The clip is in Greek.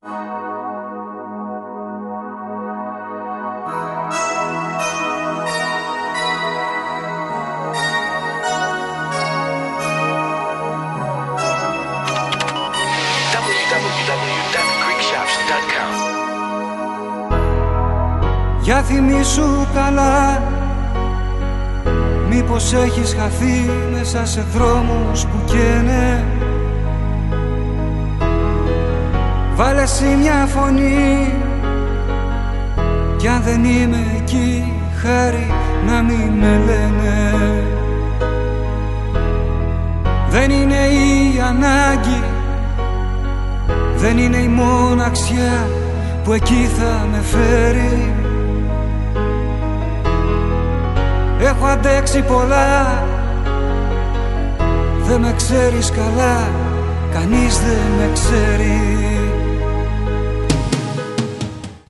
Για θυμήσου καλά, μήπως έχεις χαθεί μέσα σε δρόμους που καίνε. Βάλε εσύ μια φωνή, κι αν δεν είμαι εκεί, χάρη να μην με λένε. Δεν είναι η ανάγκη, δεν είναι η μοναξιά που εκεί θα με φέρει. Έχω αντέξει πολλά, δεν με ξέρεις καλά, κανείς δεν με ξέρει.